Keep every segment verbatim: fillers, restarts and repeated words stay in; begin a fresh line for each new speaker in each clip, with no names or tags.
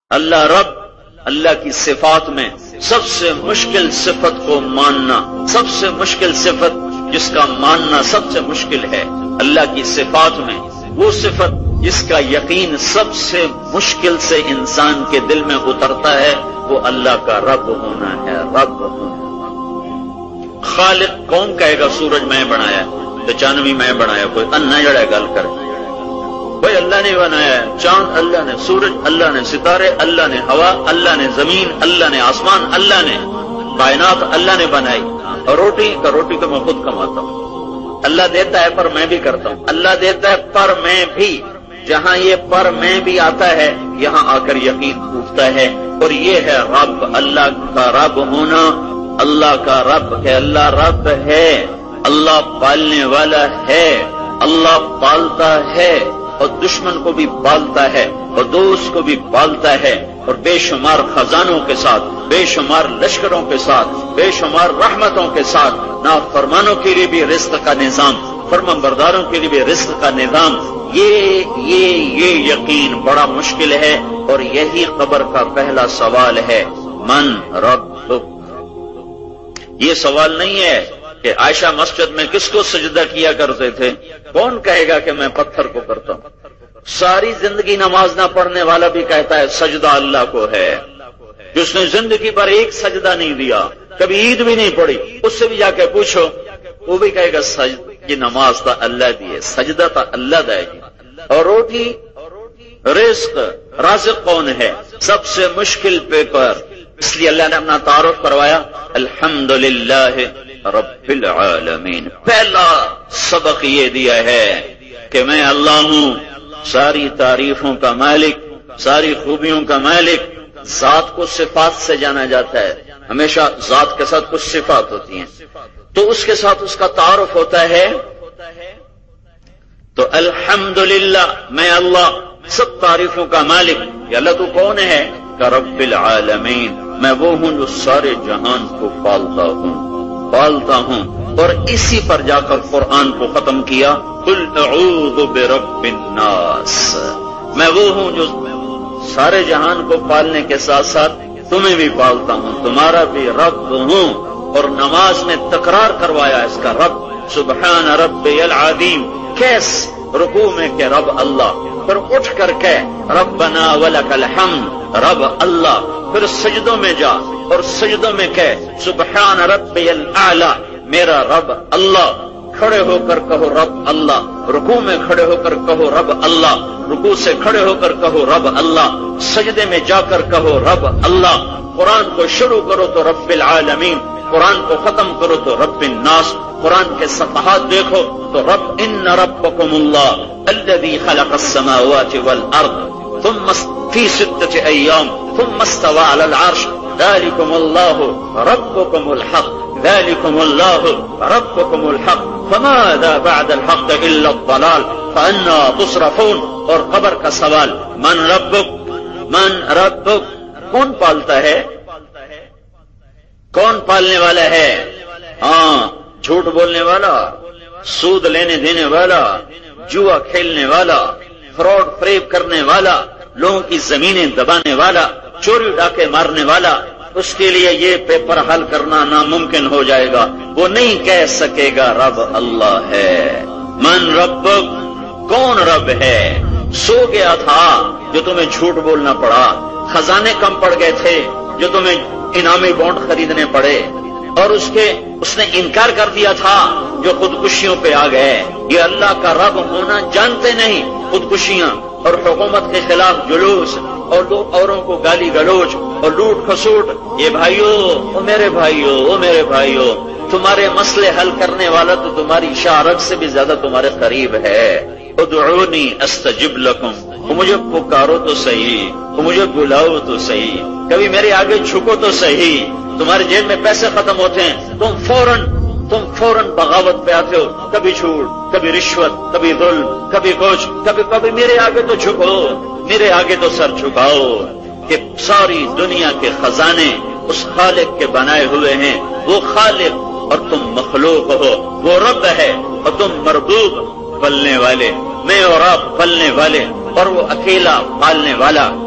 اللہ رب، اللہ کی صفات میں سب سے مشکل صفت کو ماننا، سب سے مشکل صفت جس کا ماننا سب سے مشکل ہے اللہ کی صفات میں، وہ صفت جس کا یقین سب سے مشکل سے انسان کے دل میں اترتا ہے، وہ اللہ کا رب ہونا ہے۔ رب ہونا، خالق کون کہے گا سورج میں بنایا، چاندنی میں بنایا، کوئی ان نہ جڑے گل کر، بھائی اللہ نے بنایا، چاند اللہ نے، سورج اللہ نے، ستارے اللہ نے، ہوا اللہ نے، زمین اللہ نے، آسمان اللہ نے، کائنات اللہ نے بنائی، اور روٹی کا روٹی تو میں خود کماتا ہوں، اللہ دیتا ہے پر میں بھی کرتا ہوں، اللہ دیتا ہے پر میں بھی، جہاں یہ پر میں بھی آتا ہے یہاں آ کر یقین ٹوٹتا ہے، اور یہ ہے رب، اللہ کا رب ہونا، اللہ کا رب ہے، اللہ رب ہے، اللہ پالنے والا ہے، اللہ پالتا ہے، اور دشمن کو بھی پالتا ہے، اور دوست کو بھی پالتا ہے، اور بے شمار خزانوں کے ساتھ، بے شمار لشکروں کے ساتھ، بے شمار رحمتوں کے ساتھ، نافرمانوں کے لیے بھی رزق کا نظام، فرمان برداروں کے لیے بھی رزق کا نظام، یہ یہ یہ یقین بڑا مشکل ہے، اور یہی قبر کا پہلا سوال ہے، من رب۔ یہ سوال نہیں ہے کہ عائشہ مسجد میں کس کو سجدہ کیا کرتے تھے، کون کہے گا کہ میں پتھر کو کرتا ہوں؟ ساری زندگی نماز نہ پڑھنے والا بھی کہتا ہے سجدہ اللہ کو ہے، جس نے زندگی پر ایک سجدہ نہیں دیا، کبھی عید بھی نہیں پڑھی، اس سے بھی جا کے پوچھو، وہ بھی کہے گا سجد یہ نماز تا اللہ دی ہے، سجدہ تا اللہ دے گی۔ اور روٹی، رزق، رازق کون ہے؟ سب سے مشکل پیپر، اس لیے اللہ نے اپنا تعارف کروایا، الحمدللہ رب العالمین۔ پہلا سبق یہ دیا ہے کہ میں اللہ ہوں، ساری تعریفوں کا مالک، ساری خوبیوں کا مالک۔ ذات کو صفات سے جانا جاتا ہے، ہمیشہ ذات کے ساتھ کچھ صفات ہوتی ہیں، تو اس کے ساتھ اس کا تعارف ہوتا ہے، تو الحمدللہ میں اللہ، سب تعریفوں کا مالک۔ یا اللہ تو کون ہے؟ کہ رب العالمین، میں وہ ہوں جو سارے جہان کو پالتا ہوں پالتا ہوں اور اسی پر جا کر قرآن کو ختم کیا، قل اعوذ برب الناس، میں وہ ہوں جو سارے جہان کو پالنے کے ساتھ ساتھ تمہیں بھی پالتا ہوں، تمہارا بھی رب ہوں۔ اور نماز میں تکرار کروایا اس کا رب، سبحان ربی العظیم، کیس رکوع میں کہ رب اللہ، پھر اٹھ کر کہ ربنا ولک الحمد، رب اللہ، پھر سجدوں میں جا اور سجدوں میں کہ سبحان ربی الاعلی، میرا رب اللہ، کھڑے ہو کر کہو رب اللہ، رکوع میں کھڑے ہو کر کہو رب اللہ، رکوع سے کھڑے ہو کر کہو رب اللہ، سجدے میں جا کر کہو رب اللہ۔ قرآن کو شروع کرو تو رب العالمین، قرآن کو ختم کرو تو رب الناس، قرآن کے صفحات دیکھو تو رب ان ربکم اللہ الذی خلق السماوات والارض ثم فی ستۃ ایام ثم استوى علی العرش ذلکم اللہ ربکم الحق ذلکم اللہ ربکم الحق فماذا بعد الحق الا الضلال فانا تصرفون۔ اور قبر کا سوال، من ربک، من ربک، کون پالتا ہے؟ کون پالنے والا ہے؟ ہاں، جھوٹ بولنے والا، سود لینے دینے والا، جوا کھیلنے والا، فراڈ فریب کرنے والا، لوگوں کی زمینیں دبانے والا، چوری ڈاکے مارنے والا، اس کے لیے یہ پیپر حل کرنا ناممکن ہو جائے گا، وہ نہیں کہہ سکے گا رب اللہ ہے۔ من ربک، کون رب ہے؟ سو گیا تھا جو تمہیں جھوٹ بولنا پڑا، خزانے کم پڑ گئے تھے جو تمہیں انعامی بانڈ خریدنے پڑے، اور اس کے اس نے انکار کر دیا تھا جو خودکشیوں پہ آ گئے۔ یہ اللہ کا رب ہونا جانتے نہیں، خودکشیاں اور حکومت کے خلاف جلوس اور لوگ اوروں کو گالی گلوچ اور لوٹ کھسوٹ۔ یہ بھائیو، او میرے بھائیو، او میرے بھائیو، تمہارے مسئلے حل کرنے والا تو تمہاری شارک سے بھی زیادہ تمہارے قریب ہے۔ ادعونی استجب لکم، وہ مجھے پکارو تو صحیح، وہ مجھے بلاؤ تو صحیح، کبھی میرے آگے جھکو تو صحیح۔ تمہارے جیب میں پیسے ختم ہوتے ہیں، تم فوراً تم فوراً بغاوت پہ آتے ہو، کبھی جھوٹ، کبھی رشوت، کبھی ظلم، کبھی کچھ، کبھی کبھی میرے آگے تو جھکو، میرے آگے تو سر جھکاؤ۔ کہ ساری دنیا کے خزانے اس خالق کے بنائے ہوئے ہیں، وہ خالق اور تم مخلوق ہو، وہ رب ہے اور تم مربوب، پلنے والے، میں اور آپ پلنے والے، اور وہ اکیلا پالنے والا۔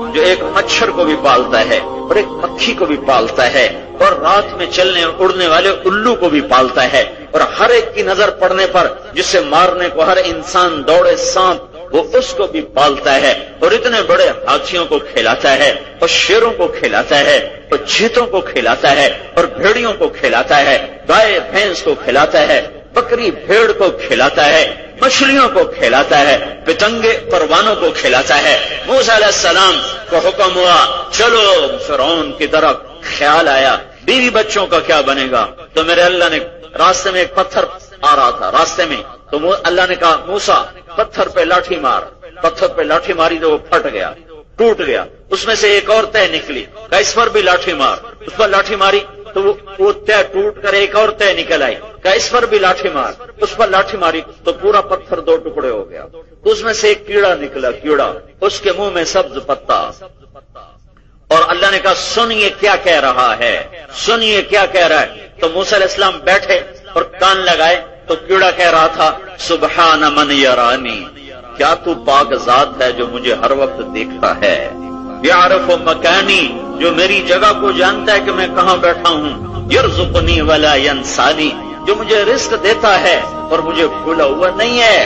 جو ایک مچھر کو بھی پالتا ہے اور ایک مکھی کو بھی پالتا ہے اور رات میں چلنے اڑنے والے الو کو بھی پالتا ہے اور ہر ایک کی نظر پڑنے پر جسے مارنے کو ہر انسان دوڑے سانپ وہ اس کو بھی پالتا ہے اور اتنے بڑے ہاتھیوں کو کھلاتا ہے اور شیروں کو کھلاتا ہے اور چیتوں کو کھلاتا ہے اور بھیڑیوں کو کھلاتا ہے، گائے بھینس کو کھلاتا ہے، بکری بھیڑ کو کھلاتا ہے، مچھلیوں کو کھلاتا ہے، پتنگے پروانوں کو کھلاتا ہے۔ موسیٰ علیہ السلام کو حکم ہوا چلو فرعون کی طرف، خیال آیا بیوی بچوں کا کیا بنے گا، تو میرے اللہ نے راستے میں ایک پتھر آ رہا تھا راستے میں، تو اللہ نے کہا موسیٰ پتھر پہ لاٹھی مار، پتھر پہ لاٹھی ماری تو وہ پھٹ گیا، ٹوٹ گیا، اس میں سے ایک اور تہ نکلی، کہا اس پر بھی لاٹھی مار، اس پر لاٹھی ماری تو وہ تہ ٹوٹ کر ایک اور تہ نکل آئی، کہا اس پر بھی لاٹھی مار، اس پر لاٹھی ماری تو پورا پتھر دو ٹکڑے ہو گیا، تو اس میں سے ایک کیڑا نکلا، کیڑا اس کے منہ میں سبز پتا، اور اللہ نے کہا سنیے کیا کہہ رہا ہے، سنیے کیا کہہ رہا ہے، تو موسیٰ علیہ السلام بیٹھے اور کان لگائے تو کیڑا کہہ رہا تھا سبحان من یرانی، کیا تو پاک ذات ہے جو مجھے ہر وقت دیکھتا ہے، یعرف مکانی، جو میری جگہ کو جانتا ہے کہ میں کہاں بیٹھا ہوں، یرزقنی ولا ینسانی، جو مجھے رزق دیتا ہے اور مجھے بھولا ہوا نہیں ہے۔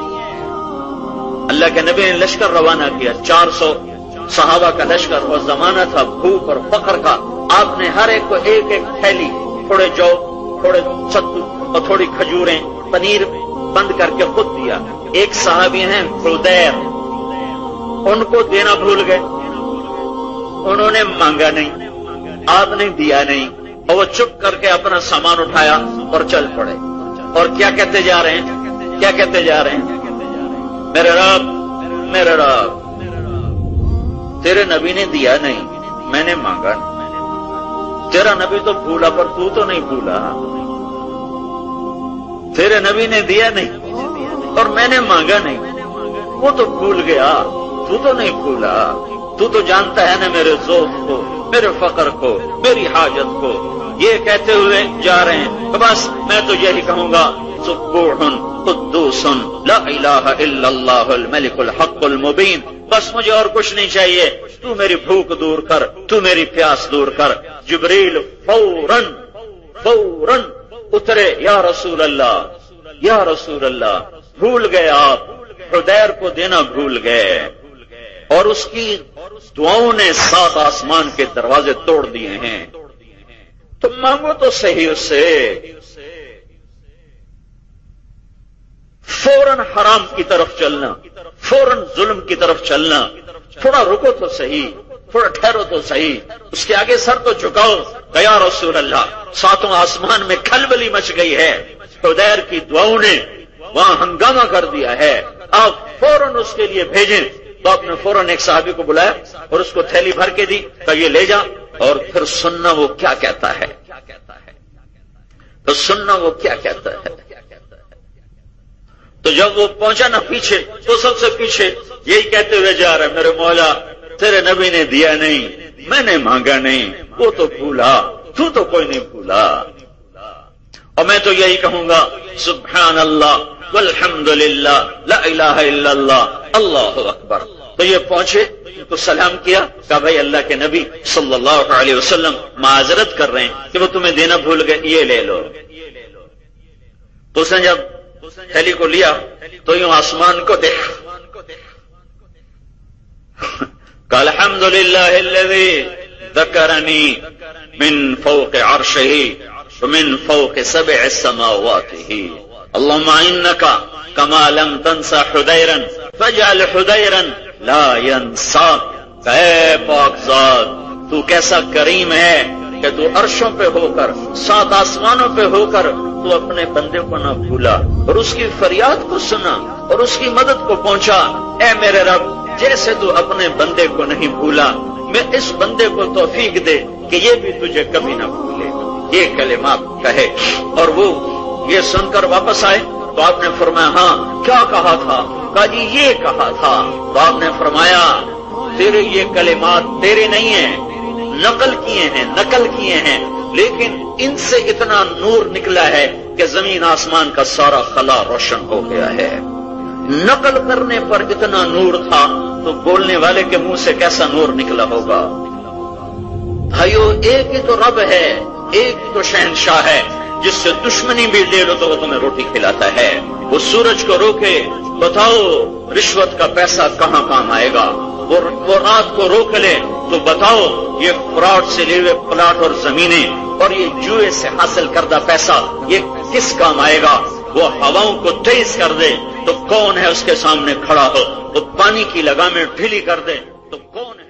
اللہ کے نبی نے لشکر روانہ کیا، چار سو صحابہ کا لشکر، اور زمانہ تھا بھوک اور فقر کا، آپ نے ہر ایک کو ایک ایک تھیلی، تھوڑے جو تھوڑے ستو اور تھوڑی کھجوریں پنیر بند کر کے خود دیا۔ ایک صحابی ہیں خدیر، ان کو دینا بھول گئے، انہوں نے مانگا نہیں، آپ نے دیا نہیں، اور وہ چپ کر کے اپنا سامان اٹھایا اور چل پڑے، اور کیا کہتے جا رہے ہیں، کیا کہتے جا رہے ہیں، میرے رب میرے رب تیرے نبی نے دیا نہیں، میں نے مانگا نہیں، تیرا نبی تو بھولا پر تو تو نہیں بھولا، تیرے نبی نے دیا نہیں اور میں نے مانگا نہیں، وہ تو بھول گیا، تو تو نہیں بھولا، تو تو جانتا ہے نا میرے ذوق کو، میرے فقر کو، میری حاجت کو۔ یہ کہتے ہوئے جا رہے ہیں، بس میں تو یہی کہوں گا سبوح قدوس لا الہ الا اللہ الملک الحق المبین، بس مجھے اور کچھ نہیں چاہیے، تو میری بھوک دور کر، تو میری پیاس دور کر۔ جبریل فوراً فوراً اترے، یا رسول اللہ یا رسول اللہ، بھول گئے آپ، حدیر کو دینا بھول گئے، اور اس کی دعاؤں نے سات آسمان کے دروازے توڑ دیے ہیں، تم مانگو تو صحیح اس سے۔ فوراً حرام کی طرف چلنا، فوراً ظلم کی طرف چلنا، تھوڑا رکو تو صحیح، تھوڑا ٹھہرو تو صحیح، اس کے آگے سر تو جھکاؤ۔ یا رسول اللہ، ساتوں آسمان میں کھلبلی مچ گئی ہے، حدیر کی دعاؤں نے وہاں ہنگامہ کر دیا ہے، آپ فوراً اس کے لیے بھیجیں۔ تو آپ نے فوراً ایک صحابی کو بلایا اور اس کو تھیلی بھر کے دی، کہ یہ لے جا، اور پھر سننا وہ کیا کہتا ہے، تو سننا وہ کیا کہتا ہے۔ تو جب وہ پہنچا نا پیچھے، تو سب سے پیچھے یہی کہتے ہوئے جا رہا ہے، میرے مولا تیرے نبی نے دیا نہیں، میں نے مانگا نہیں، وہ تو بھولا، تو تو کوئی نہیں بھولا، اور میں تو یہی کہوں گا سبحان اللہ والحمد للہ لا الہ الا اللہ اللہ اکبر۔ تو یہ پہنچے، ان کو سلام کیا، کہا بھائی اللہ کے نبی صلی اللہ علیہ وسلم معذرت کر رہے ہیں کہ وہ تمہیں دینا بھول گئے، یہ لے لو۔ تو اس نے جب تھیلی کو لیا تو یوں آسمان کو دیکھا، قال الحمد للہ الذی ذکرنی من فوق عرشہ ومن فوق سبع السماوات، اللهم انک کما لم تنس حدیرا فاجعل حدیرا لا ینساک۔ اے پاک ذات، تو کیسا کریم ہے کہ تو عرشوں پہ ہو کر، سات آسمانوں پہ ہو کر تو اپنے بندے کو نہ بھولا، اور اس کی فریاد کو سنا اور اس کی مدد کو پہنچا۔ اے میرے رب، جیسے تو اپنے بندے کو نہیں بھولا، میں اس بندے کو توفیق دے کہ یہ بھی تجھے کبھی نہ بھولے۔ یہ کلمات کہے، اور وہ یہ سن کر واپس آئے تو آپ نے فرمایا ہاں کیا کہا تھا؟ کہا جی یہ کہا تھا۔ تو آپ نے فرمایا تیرے یہ کلمات تیرے نہیں ہیں، نقل کیے ہیں، نقل کیے ہیں، لیکن ان سے اتنا نور نکلا ہے کہ زمین آسمان کا سارا خلا روشن ہو گیا ہے۔ نقل کرنے پر اتنا نور تھا تو بولنے والے کے منہ سے کیسا نور نکلا ہوگا۔ بھائیو، ایک ہی تو رب ہے، ایک ہی تو شہنشاہ ہے، جس سے دشمنی بھی لے لو تو وہ تمہیں روٹی کھلاتا ہے۔ وہ سورج کو روکے، بتاؤ رشوت کا پیسہ کہاں کام آئے گا؟ وہ رات کو روک لے تو بتاؤ یہ فراڈ سے لیے ہوئے پلاٹ اور زمینیں اور یہ جوئے سے حاصل کردہ پیسہ یہ کس کام آئے گا؟ وہ ہواؤں کو تیز کر دے تو کون ہے اس کے سامنے کھڑا ہو؟ وہ پانی کی لگامیں ڈھیلی کر دے تو کون ہے؟